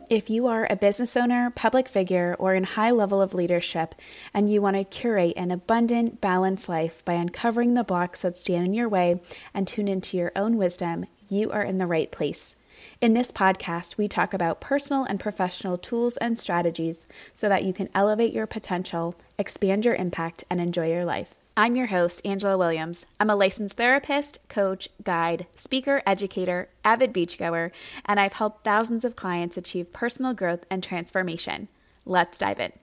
If you are a business owner, public figure, or in high level of leadership, and you want to curate an abundant, balanced life by uncovering the blocks that stand in your way and tune into your own wisdom, you are in the right place. In this podcast, we talk about personal and professional tools and strategies so that you can elevate your potential, expand your impact, and enjoy your life. I'm your host, Angela Williams. I'm a licensed therapist, coach, guide, speaker, educator, avid beachgoer, and I've helped thousands of clients achieve personal growth and transformation. Let's dive in.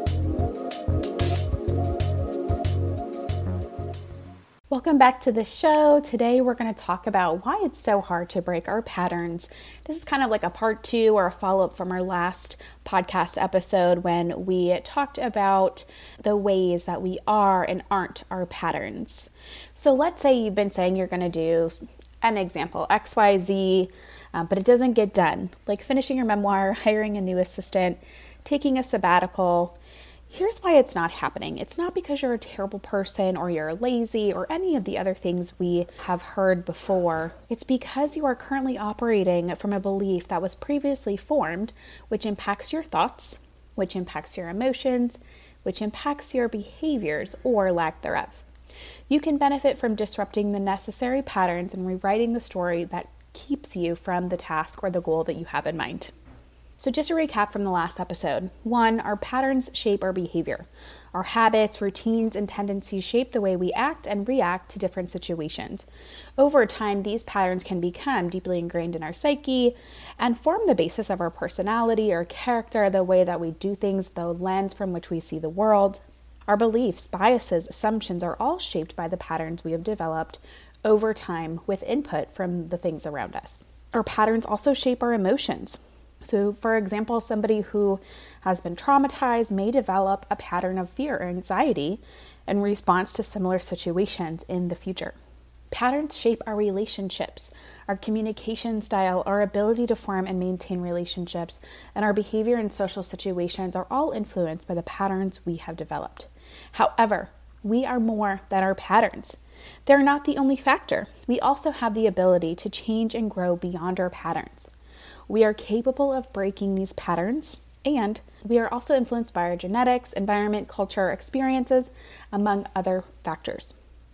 Welcome back to the show. Today we're going to talk about why it's so hard to break our patterns. This is kind of like a part 2 or a follow-up from our last podcast episode when we talked about the ways that we are and aren't our patterns. So let's say you've been saying you're going to do an example, XYZ, but it doesn't get done, like finishing your memoir, hiring a new assistant, taking a sabbatical. Here's why it's not happening. It's not because you're a terrible person or you're lazy or any of the other things we have heard before. It's because you are currently operating from a belief that was previously formed, which impacts your thoughts, which impacts your emotions, which impacts your behaviors or lack thereof. You can benefit from disrupting the necessary patterns and rewriting the story that keeps you from the task or the goal that you have in mind. So just to recap from the last episode, 1, our patterns shape our behavior. Our habits, routines, and tendencies shape the way we act and react to different situations. Over time, these patterns can become deeply ingrained in our psyche and form the basis of our personality, our character, the way that we do things, the lens from which we see the world. Our beliefs, biases, assumptions are all shaped by the patterns we have developed over time with input from the things around us. Our patterns also shape our emotions. So, for example, somebody who has been traumatized may develop a pattern of fear or anxiety in response to similar situations in the future. Patterns shape our relationships, our communication style, our ability to form and maintain relationships, and our behavior in social situations are all influenced by the patterns we have developed. However, we are more than our patterns. They're not the only factor. We also have the ability to change and grow beyond our patterns. We are capable of breaking these patterns, and we are also influenced by our genetics, environment, culture, experiences, among other factors.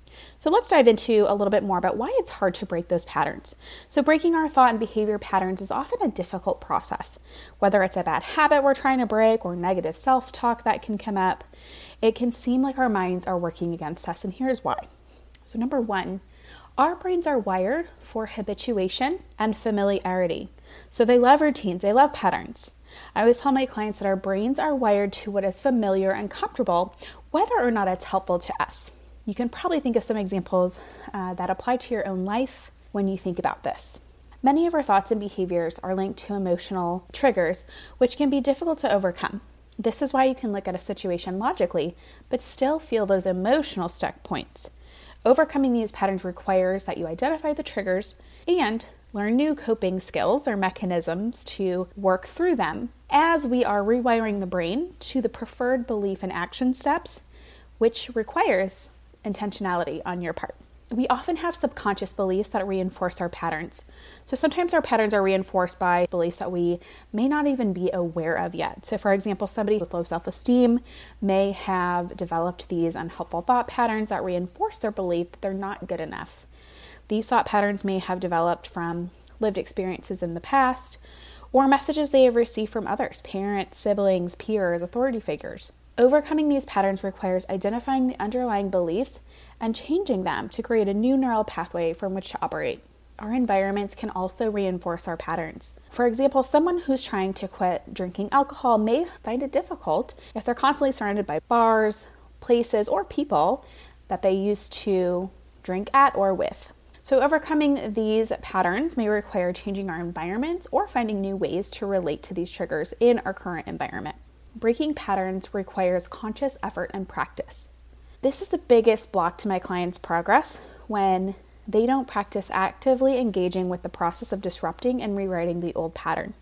So let's dive into a little bit more about why it's hard to break those patterns. So breaking our thought and behavior patterns is often a difficult process. Whether it's a bad habit we're trying to break or negative self-talk that can come up, it can seem like our minds are working against us, and here's why. So number 1, our brains are wired for habituation and familiarity. So they love routines, they love patterns. I always tell my clients that our brains are wired to what is familiar and comfortable, whether or not it's helpful to us. You can probably think of some examples that apply to your own life when you think about this. Many of our thoughts and behaviors are linked to emotional triggers, which can be difficult to overcome. This is why you can look at a situation logically, but still feel those emotional stuck points. Overcoming these patterns requires that you identify the triggers and learn new coping skills or mechanisms to work through them as we are rewiring the brain to the preferred belief and action steps, which requires intentionality on your part. We often have subconscious beliefs that reinforce our patterns. So sometimes our patterns are reinforced by beliefs that we may not even be aware of yet. So for example, somebody with low self-esteem may have developed these unhelpful thought patterns that reinforce their belief that they're not good enough. These thought patterns may have developed from lived experiences in the past or messages they have received from others, parents, siblings, peers, authority figures. Overcoming these patterns requires identifying the underlying beliefs and changing them to create a new neural pathway from which to operate. Our environments can also reinforce our patterns. For example, someone who's trying to quit drinking alcohol may find it difficult if they're constantly surrounded by bars, places, or people that they used to drink at or with. So overcoming these patterns may require changing our environments or finding new ways to relate to these triggers in our current environment. Breaking patterns requires conscious effort and practice. This is the biggest block to my clients' progress when they don't practice actively engaging with the process of disrupting and rewriting the old pattern.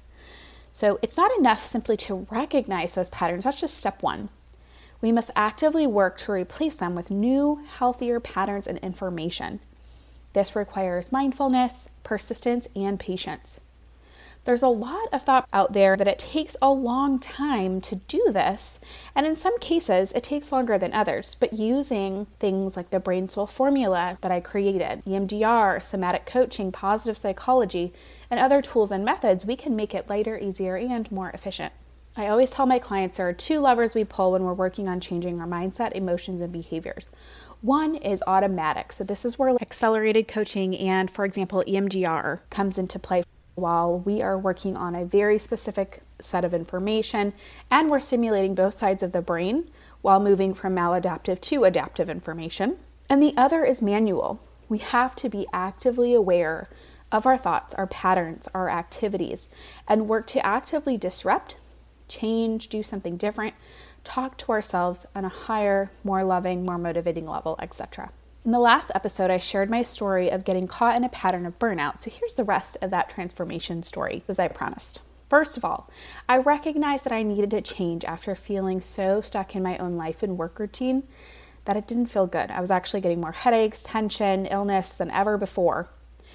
So it's not enough simply to recognize those patterns. That's just step 1. We must actively work to replace them with new, healthier patterns and information. This requires mindfulness, persistence, and patience. There's a lot of thought out there that it takes a long time to do this, and in some cases it takes longer than others, but using things like the Brain Soul formula that I created, EMDR, somatic coaching, positive psychology, and other tools and methods, we can make it lighter, easier, and more efficient. I always tell my clients there are two levers we pull when we're working on changing our mindset, emotions, and behaviors. One is automatic. So this is where accelerated coaching and, for example, EMDR comes into play while we are working on a very specific set of information and we're stimulating both sides of the brain while moving from maladaptive to adaptive information. And the other is manual. We have to be actively aware of our thoughts, our patterns, our activities, and work to actively disrupt, change, do something different, talk to ourselves on a higher, more loving, more motivating level, etc. In the last episode, I shared my story of getting caught in a pattern of burnout. So here's the rest of that transformation story, as I promised. First of all, I recognized that I needed to change after feeling so stuck in my own life and work routine that it didn't feel good. I was actually getting more headaches, tension, illness than ever before.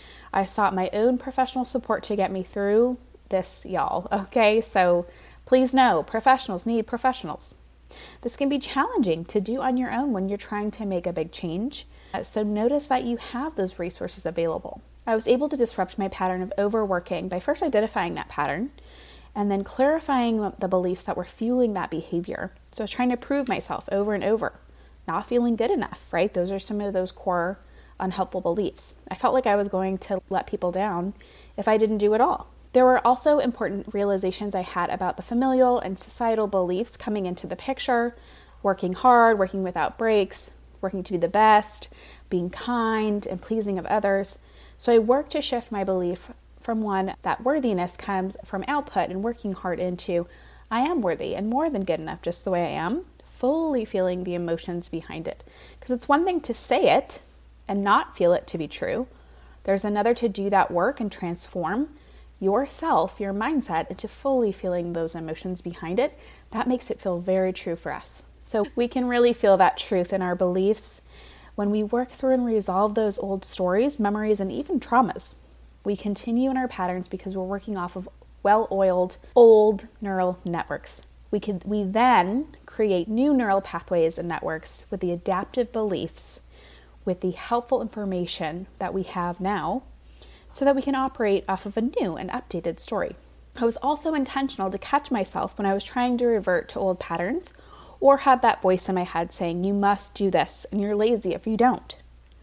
I sought my own professional support to get me through this, y'all. Okay, so please know, professionals need professionals. This can be challenging to do on your own when you're trying to make a big change. So notice that you have those resources available. I was able to disrupt my pattern of overworking by first identifying that pattern and then clarifying the beliefs that were fueling that behavior. So I was trying to prove myself over and over, not feeling good enough, right? Those are some of those core unhelpful beliefs. I felt like I was going to let people down if I didn't do it all. There were also important realizations I had about the familial and societal beliefs coming into the picture, working hard, working without breaks, working to be the best, being kind and pleasing of others. So I worked to shift my belief from one that worthiness comes from output and working hard into I am worthy and more than good enough just the way I am, fully feeling the emotions behind it. Because it's one thing to say it and not feel it to be true. There's another to do that work and transform yourself, your mindset, into fully feeling those emotions behind it. That makes it feel very true for us. So we can really feel that truth in our beliefs when we work through and resolve those old stories, memories, and even traumas. We continue in our patterns because we're working off of well-oiled old neural networks. We then create new neural pathways and networks with the adaptive beliefs, with the helpful information that we have now, so that we can operate off of a new and updated story. I was also intentional to catch myself when I was trying to revert to old patterns or had that voice in my head saying, you must do this and you're lazy if you don't.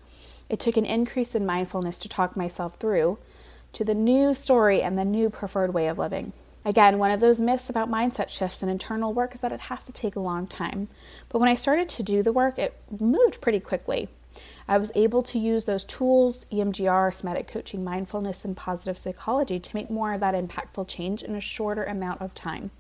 It took an increase in mindfulness to talk myself through to the new story and the new preferred way of living. Again, one of those myths about mindset shifts and internal work is that it has to take a long time. But when I started to do the work, it moved pretty quickly. I was able to use those tools, EMDR, somatic coaching, mindfulness, and positive psychology to make more of that impactful change in a shorter amount of time.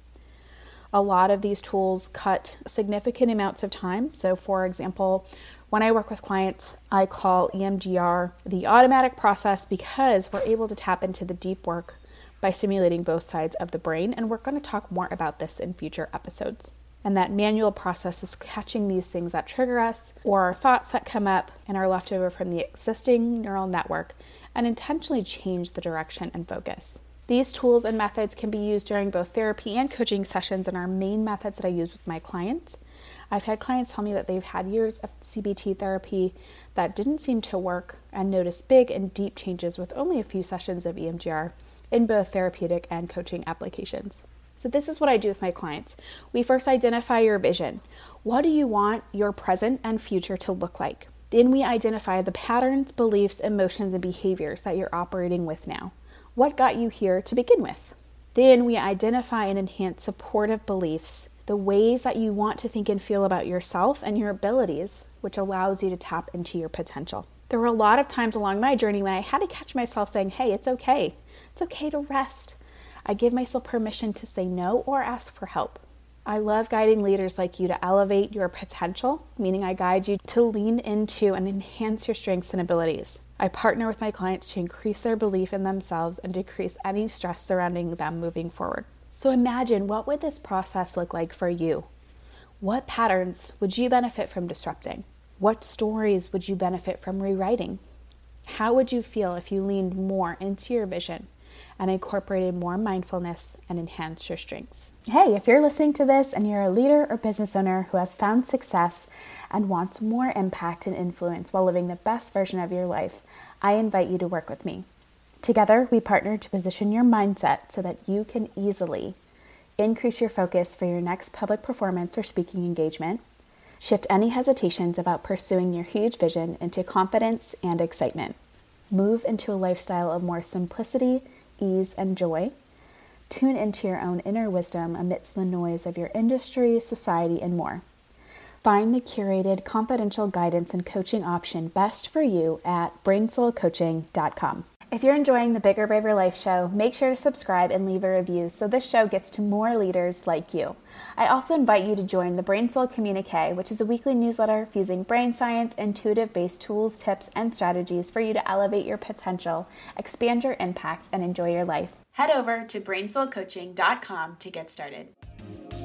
A lot of these tools cut significant amounts of time. So for example, when I work with clients, I call EMDR the automatic process because we're able to tap into the deep work by stimulating both sides of the brain. And we're going to talk more about this in future episodes. And that manual process is catching these things that trigger us or our thoughts that come up and are left over from the existing neural network and intentionally change the direction and focus. These tools and methods can be used during both therapy and coaching sessions and are main methods that I use with my clients. I've had clients tell me that they've had years of CBT therapy that didn't seem to work and noticed big and deep changes with only a few sessions of EMDR in both therapeutic and coaching applications. So this is what I do with my clients. We first identify your vision. What do you want your present and future to look like? Then we identify the patterns, beliefs, emotions, and behaviors that you're operating with now. What got you here to begin with? Then we identify and enhance supportive beliefs, the ways that you want to think and feel about yourself and your abilities, which allows you to tap into your potential. There were a lot of times along my journey when I had to catch myself saying, hey, it's okay. It's okay to rest. I give myself permission to say no or ask for help. I love guiding leaders like you to elevate your potential, meaning I guide you to lean into and enhance your strengths and abilities. I partner with my clients to increase their belief in themselves and decrease any stress surrounding them moving forward. So imagine, what would this process look like for you? What patterns would you benefit from disrupting? What stories would you benefit from rewriting? How would you feel if you leaned more into your vision and incorporated more mindfulness and enhanced your strengths. Hey, if you're listening to this and you're a leader or business owner who has found success and wants more impact and influence while living the best version of your life, I invite you to work with me. Together, we partner to position your mindset so that you can easily increase your focus for your next public performance or speaking engagement, shift any hesitations about pursuing your huge vision into confidence and excitement, move into a lifestyle of more simplicity, ease, and joy, tune into your own inner wisdom amidst the noise of your industry, society, and more. Find the curated, confidential guidance and coaching option best for you at brainsoulcoaching.com. If you're enjoying the Bigger Braver Life show, make sure to subscribe and leave a review so this show gets to more leaders like you. I also invite you to join the Brain Soul Communique, which is a weekly newsletter fusing brain science, intuitive-based tools, tips, and strategies for you to elevate your potential, expand your impact, and enjoy your life. Head over to brainsoulcoaching.com to get started.